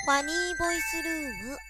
ファニーボイスルーム。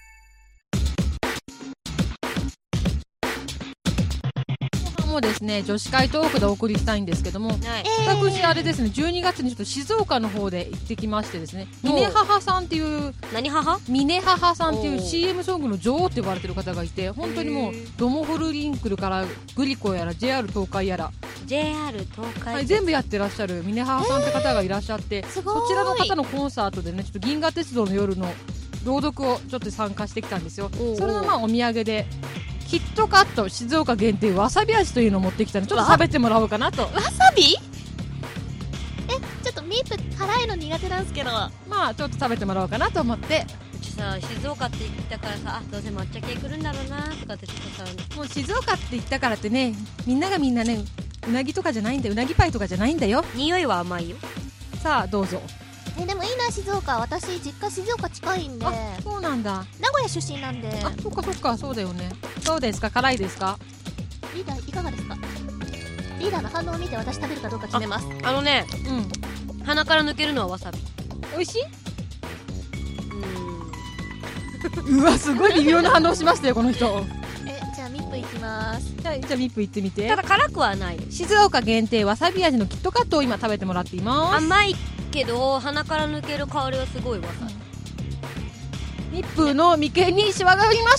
もうですね、女子会トークでお送りしたいんですけども、私あれですね、12月にちょっと静岡の方で行ってきましてですね、ミネ母さんっていう何母？ ミネ母さんっていう CM ソングの女王って呼ばれてる方がいて、本当にもうドモホルリンクルからグリコやら JR 東海やら JR 東海、 はい、全部やってらっしゃるミネ母さんって方がいらっしゃって、 すごいそちらの方のコンサートでね、ちょっと銀河鉄道の夜の朗読をちょっと参加してきたんですよ。それのまあお土産でキットカット静岡限定わさび味というのを持ってきたので、ちょっと食べてもらおうかなと。 わさび？ちょっとミープ辛いの苦手なんですけど、 まあちょっと食べてもらおうかなと思って。 うちさ、静岡って言ったからさ、どうせ抹茶系来るんだろうなとかってちょっとさ、 もう静岡って言ったからってね、みんながみんなね、うなぎとかじゃないんだよ、うなぎパイとかじゃないんだよ。 匂いは甘いよ。 さあどうぞ。 でもいいな、静岡。私実家静岡近いんで、 あ、そうなんだ。 名古屋出身なんで。 あ、そっかそっか、そうだよね。どうですか、辛いですか？ リーダーいかがですか？リーダーの反応を見て私食べるかどうか決めます。 あのね、 うん。 鼻から抜けるのはわさび。 美味しい？うわ、すごい微妙な反応しましたよこの人。 じゃあミップいきます。 じゃあミップ行ってみて。 ただ辛くはない。 静岡限定わさび味のキットカットを今食べてもらっています。 甘いけど鼻から抜ける香りはすごいわさび。 ミップの眉間にシワが寄りました、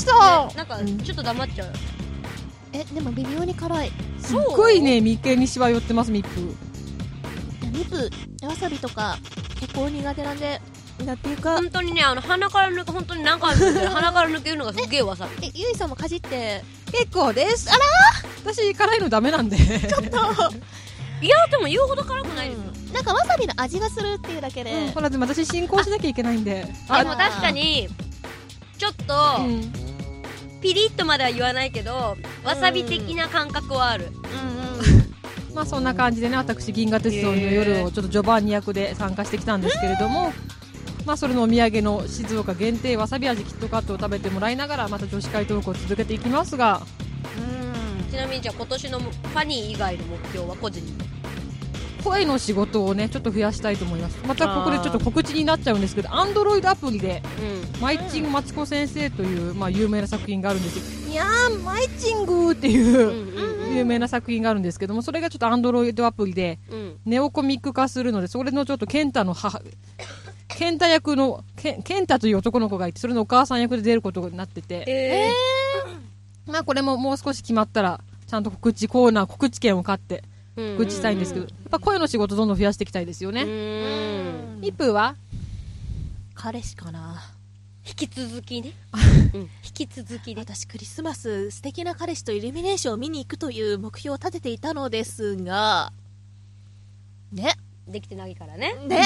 ね、なんかちょっと黙っちゃう。 でも微妙に辛い。 すっごいね、眉間にシワ寄ってますミップ。 ミップわさびとか結構苦手なんで、なんていうか、 本当にね、鼻から抜け、本当に何回も言うけど鼻から抜けるのがすっげえわさび。 ゆいさんもかじって結構です。あらー、私辛いのダメなんで。 ちょっといやでも言うほど辛くないですよ。 なんかわさびの味がするっていうだけで、 ほらでも私進行しなきゃいけないんで。 でも確かにちょっと、ピリッとまでは言わないけどわさび的な感覚はある。 まあそんな感じでね、私銀河鉄道の夜をちょっとジョバンニ役で参加してきたんですけれども、まあそれのお土産の静岡限定わさび味キットカットを食べてもらいながら、また女子会トークを続けていきますが、 ちなみにじゃあ今年のファニー以外の目標は個人に声の仕事をねちょっと増やしたいと思います。またここでちょっと告知になっちゃうんですけど、Android アプリでマイチングマチコ先生という、まあ、有名な作品があるんですよ。いやーマイチングっていう有名な作品があるんですけども、それがちょっと Android アプリでネオコミック化するので、それのちょっとケンタの母、ケンタ役のケンタという男の子がいて、それのお母さん役で出ることになってて、まあこれももう少し決まったらちゃんと告知コーナー、告知権を買って告知したいんですけど、やっぱ声の仕事どんどん増やしていきたいですよね。ミップーは彼氏かな。 引き続きね、引き続きで私クリスマス素敵な彼氏とイルミネーションを見に行くという目標を立てていたのですがね、 できてないからね。 ミ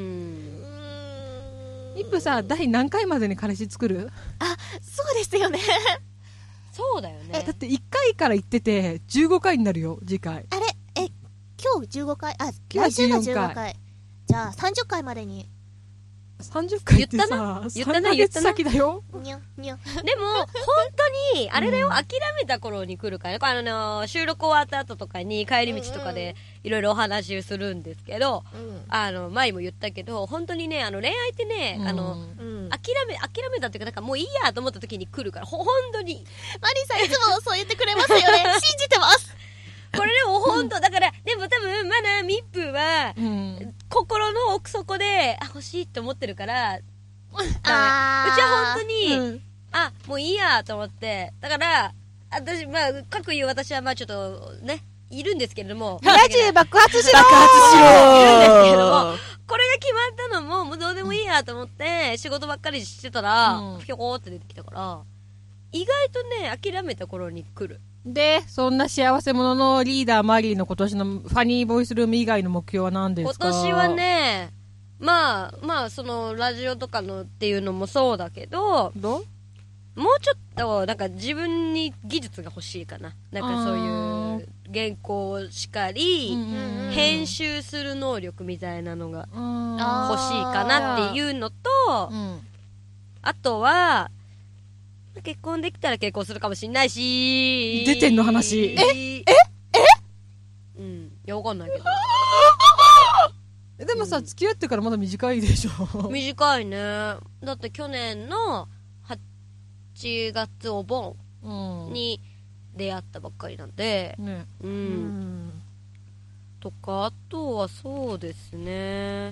ミップーさ、第何回までに彼氏作る？ そうですよね。 そうだよね。 だって1回から言ってて15回になるよ次回。 あれ今日15回、 今日来週が 14 15回。じゃあ30回までに。 30回ってさ、 言ったな 3ヶ月先だよ。 にょにょ。 でも本当にあれだよ、諦めた頃に来るからね。収録終わった後とかに帰り道とかでいろいろお話するんですけど、前も言ったけど本当にね、恋愛ってね、諦めたっていうか、なんかもういいやと思った時に来るから、本当にマリーさんいつもそう言ってくれますよね。信じてます。 これでも本当だから、でも多分まだミップは、心の奥底で欲しいって思ってるから、うちは本当に、もういいやと思って、だから私、まあ各言う私はまあちょっとねいるんですけれども、 ラジ爆発しろいるんですけれども、これが決まったのももうどうでもいいやと思って仕事ばっかりしてたら、ひょこーって出てきたから、意外とね諦めた頃に来る。 で、そんな幸せ者のリーダーマリーの今年のファニーボイスルーム以外の目標は何ですか？ 今年はね、まあそのラジオとかのっていうのもそうだけど、もうちょっとなんか自分に技術が欲しいかな。なんかそういう原稿しかり、編集する能力みたいなのが欲しいかなっていうのと、あとは結婚できたら結婚するかもしんないし。 出てんの話。 いやわかんないけど。 でもさ、付き合ってからまだ短いでしょ。 短いね。だって去年の8月お盆に出会ったばっかりなんで、 ね。 とか、あとはそうですね。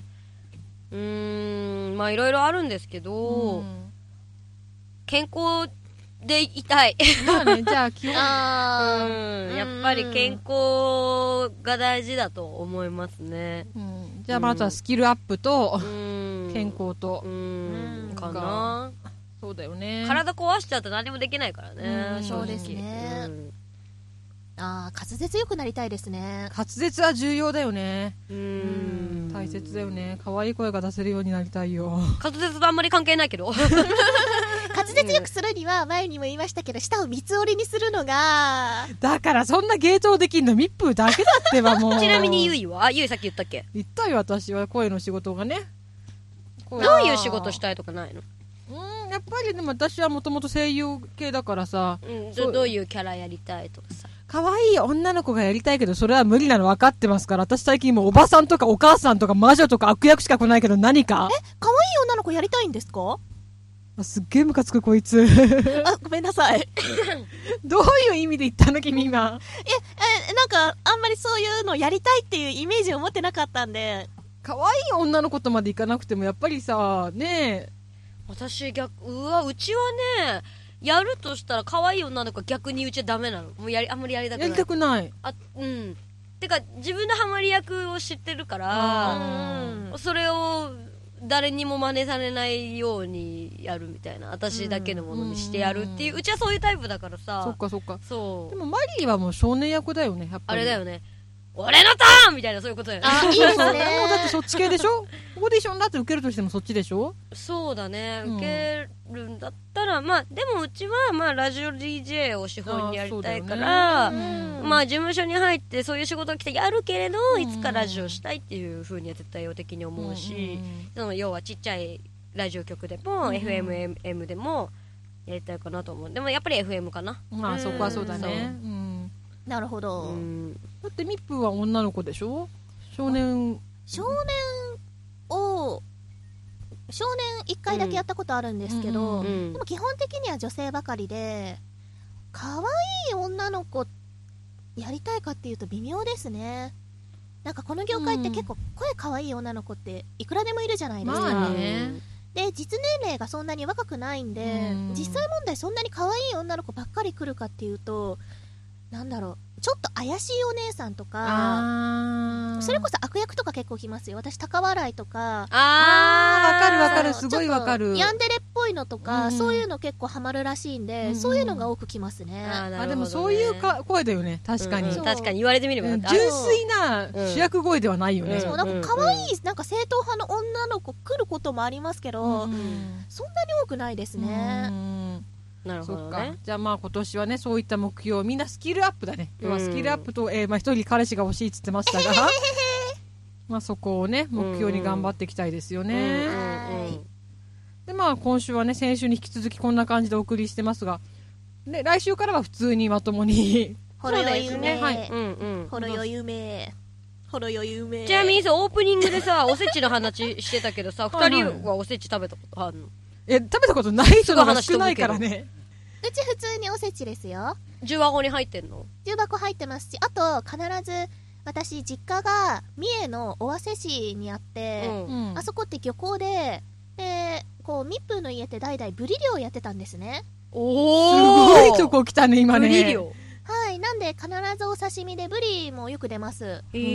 まあいろいろあるんですけど、健康でいたい。 まあね、じゃあ基本。 やっぱり健康が大事だと思いますね。 じゃあまずはスキルアップと、健康と。 かな。 そうだよね。 体壊しちゃうと何もできないからね。 そうですね。滑舌良くなりたいですね。 滑舌は重要だよね。大切だよね。可愛い声が出せるようになりたいよ。 滑舌とあんまり関係ないけど。 滑舌良くするには、前にも言いましたけど、舌を三つ折りにするのが。 だからそんな芸当できんの密封だけだってばもう。 ちなみにゆいはゆいさっき言ったっけ？ 言ったよ、私は声の仕事がね。 どういう仕事したいとかないの？ やっぱりでも私はもともと声優系だからさ。 どういうキャラやりたいとかさ。 可愛い女の子がやりたいけど、それは無理なの分かってますから、私最近もうおばさんとかお母さんとか魔女とか悪役しか来ないけど何か？ 可愛い女の子やりたいんですか？ すっげえムカつくこいつ。 ごめんなさい。 どういう意味で言ったの君今。 なんか、あんまりそういうのやりたいっていうイメージを持ってなかったんで。 可愛い女の子とまでいかなくても、やっぱりさ、ねえ。 私うちはね、やるとしたら可愛い女の子は逆に言っちゃダメなの。もうあんまりやりたくない。 やりたくない。 てか、自分のハマり役を知ってるから、それを誰にも真似されないようにやるみたいな。私だけのものにしてやるっていう。うちはそういうタイプだからさ。 そっかそっか。 そう。 でもマリーはもう少年役だよね、やっぱり。 あれだよね。俺のターンみたいなそういうことだよね。 いいですね。 もうだってそっち系でしょ？オーディションだって受けるとしてもそっちでしょ？ そうだね。受けるんだったら、まあ、でもうちは、まあ、ラジオ DJ を資本にやりたいから、まあ、事務所に入ってそういう仕事が来てやるけれど、いつかラジオしたいっていう風には絶対要的に思うし、その要はちっちゃいラジオ局でも、FM でもやりたいかなと思う。でもやっぱり FM かな。 まあ、そこはそうだね。 なるほど。 だってミップーは女の子でしょ？少年1回だけやったことあるんですけど、でも基本的には女性ばかりで、可愛い女の子やりたいかっていうと微妙ですね。なんかこの業界って結構声可愛い女の子っていくらでもいるじゃないですか。 まあね。 で、実年齢がそんなに若くないんで、実際問題そんなに可愛い女の子ばっかり来るかっていうと、なんだろう、ちょっと怪しいお姉さんとか、それこそ悪役とか結構来ますよ。私、高笑いとか。 わかるわかる、すごいわかる。 ヤンデレっぽいのとか、そういうの結構ハマるらしいんで、そういうのが多く来ますね。 でもそういう声だよね、確かに。 確かに言われてみれば。 純粋な主役声ではないよね。 そう、なんか可愛い、なんか正統派の女の子来ることもありますけど、そんなに多くないですね。 なるほどね。 じゃあまあ今年はね、そういった目標、みんなスキルアップだね。要はスキルアップと、一人彼氏が欲しいって言ってましたが、まあそこをね、目標に頑張っていきたいですよね。でまあ今週はね、先週に引き続きこんな感じでお送りしてますが、で来週からは普通にまともに。 ほろよゆめ。 はい。 ほろよゆめ。ほろよゆめ。 ちなみにさ、オープニングでさ、おせちの話してたけどさ、二人はおせち食べたことあるの？ 食べたことない人が少ないからね。 うち普通におせちですよ。 重箱に入ってんの？ 重箱入ってますし、あと必ず私実家が三重の尾鷲市にあって、あそこって漁港で、こう密封の家って代々ブリ漁やってたんですね。 すごいとこ来たね今ね。 ブリ漁。 はい、なんで必ずお刺身でブリもよく出ます。 なる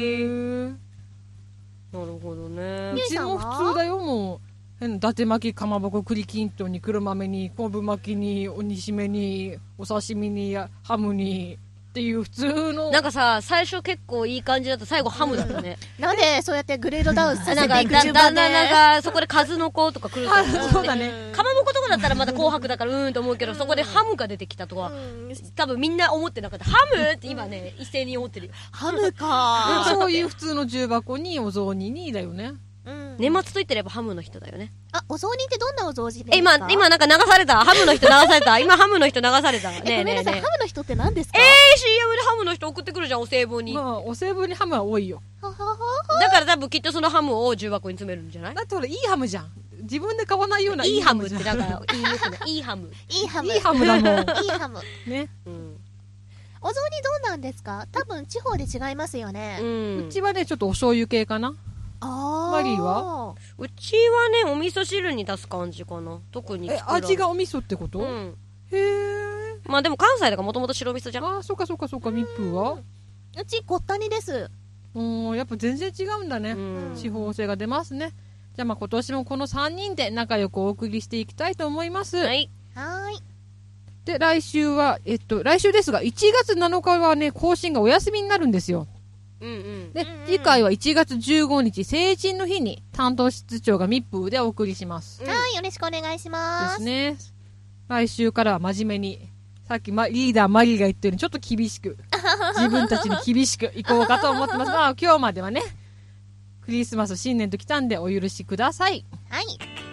ほどね。 うちも普通だよ、もう。伊達巻き、かまぼこ、栗きんとんに、黒豆に、昆布巻きに、お煮しめに、お刺身に、ハムにっていう普通の。 なんかさ、最初結構いい感じだった、最後ハムだったね。 なんでそうやってグレードダウンさせていく順だ番で。 んだんなんかそこで数の子とか来ると思う。 そうだね。 かまぼことかだったらまた紅白だからと思うけど、そこでハムが出てきたとは、多分みんな思ってなかった。ハムって今ね、一斉に思ってるよ。 ハムか。 そういう普通の重箱にお雑煮にだよね。 年末と言ってればハムの人だよね。 お雑煮ってどんなお雑煮ですか？ 今なんか流された。ハムの人流された。今ハムの人流された。ねえごめんなさい、ハムの人って何ですか？ CM でハムの人送ってくるじゃん、お歳暮に。 まあ、お歳暮にハムは多いよ。 だかから多分きっとそのハムを重箱に詰めるんじゃない？ だってほら、いいハムじゃん。自分で買わないようないいハムってなんかいいですね。いいハム。 いいハム。 いいハムだもん。 いいハム。 ね。 お雑煮どうなんですか？多分地方で違いますよね。 うちはね、ちょっとお醤油系かな。マリーは？ うちはね、お味噌汁に出す感じかな。特に。 味がお味噌ってこと？へえ。 まあでも関西だからもともと白味噌じゃん。 ああ、そうか、密封は？ うちごったにです。 やっぱ全然違うんだね。地方性が出ますね。じゃあまあ今年もこの3人で仲良くお送りしていきたいと思います。 はい。 で、来週は、来週ですが、1月7日はね、更新がお休みになるんですよ。で、次回は1月15日、成人の日に担当室長が密封でお送りします。 はい、よろしくお願いします。 ですね。来週からは真面目に、さっきリーダーマリーが言ったようにちょっと厳しく、自分たちに厳しくいこうかと思ってますが、今日まではね、クリスマス新年と来たんでお許しください。 はい。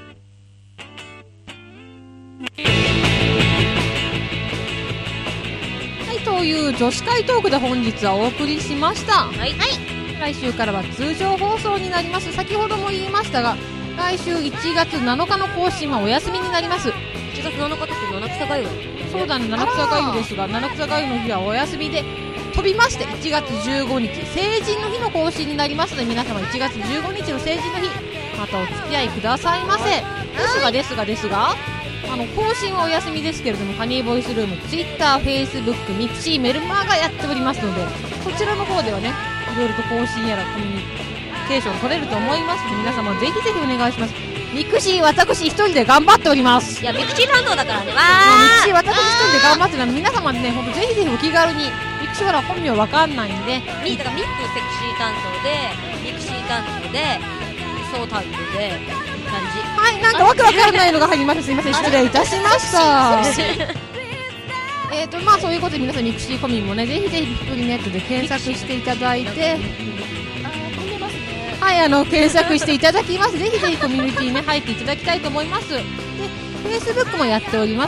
という女子会トークで本日はお送りしました。 はい。 来週からは通常放送になります。先ほども言いましたが、来週1月7日の更新はお休みになります。 1月7日って七草がゆだ。 そうだね、七草がゆですが、七草がゆの日はお休みで飛びまして、1月15日成人の日の更新になりますので、皆様1月15日の成人の日またお付き合いくださいませ。ですが更新はお休みですけれども、ハニーボイスルーム Twitter、Facebook、ミクシー、メルマーがやっておりますので、こちらの方ではね、いろいろと更新やらコミュニケーション取れると思いますので、皆様ぜひぜひお願いします。ミクシー私一人で頑張っております。 いや、ミクシー担当だからね。 ミクシー私一人で頑張ってるので、皆様ね、ほんとぜひぜひお気軽に。ミクシーは本名わかんないんで、 だからミックセクシー担当で、ミクシー担当で、そう担当で、感じ。 はい、なんかわけわからないのが入りました。すいません、失礼いたしました。まあそういうことで皆さんミクシーコミもね、ぜひぜひピプリネットで検索していただいて、はい、検索していただきます。ぜひぜひコミュニティね、入っていただきたいと思います。で、Facebook もやっております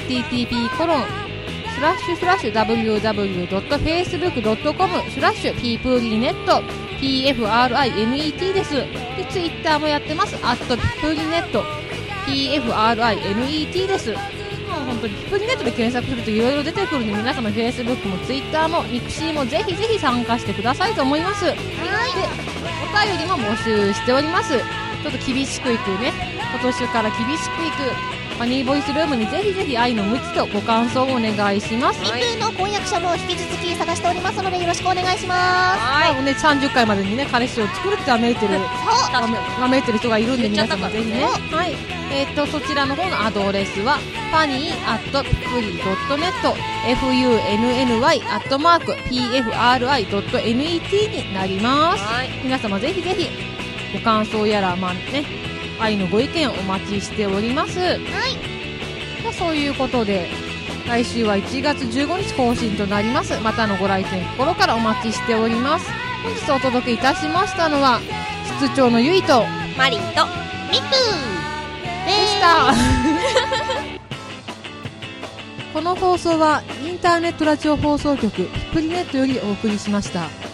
。http://www.facebook.com/pipurinet PFRINET です。で、Twitter もやってます。@pipurinet PFRINET です。本当にピプリネットで検索するといろいろ出てくるので、皆様 Facebook も Twitter もミクシーもぜひぜひ参加してくださいと思います。はい。で、お便りも募集しております。ちょっと厳しくいくね、今年から厳しくいくハニーボイスルームにぜひぜひ愛の無知とご感想をお願いします。 ミプの婚約者も引き続き探しておりますのでよろしくお願いします。 はい。ね、30回までにね、彼氏を作るってわめいてる人がいるんで、皆様ぜひね。はい。そちらの方のアドレスは funny@pipuri.net funny@pfri.net になります。皆様ぜひぜひご感想やら、まあね、愛のご意見をお待ちしております。はい。そういうことで、来週は1月15日更新となります。またのご来店心からお待ちしております。本日お届けいたしましたのは、室長のゆいとマリンとミクでした。この放送はインターネットラジオ放送局ピプリネットよりお送りしました。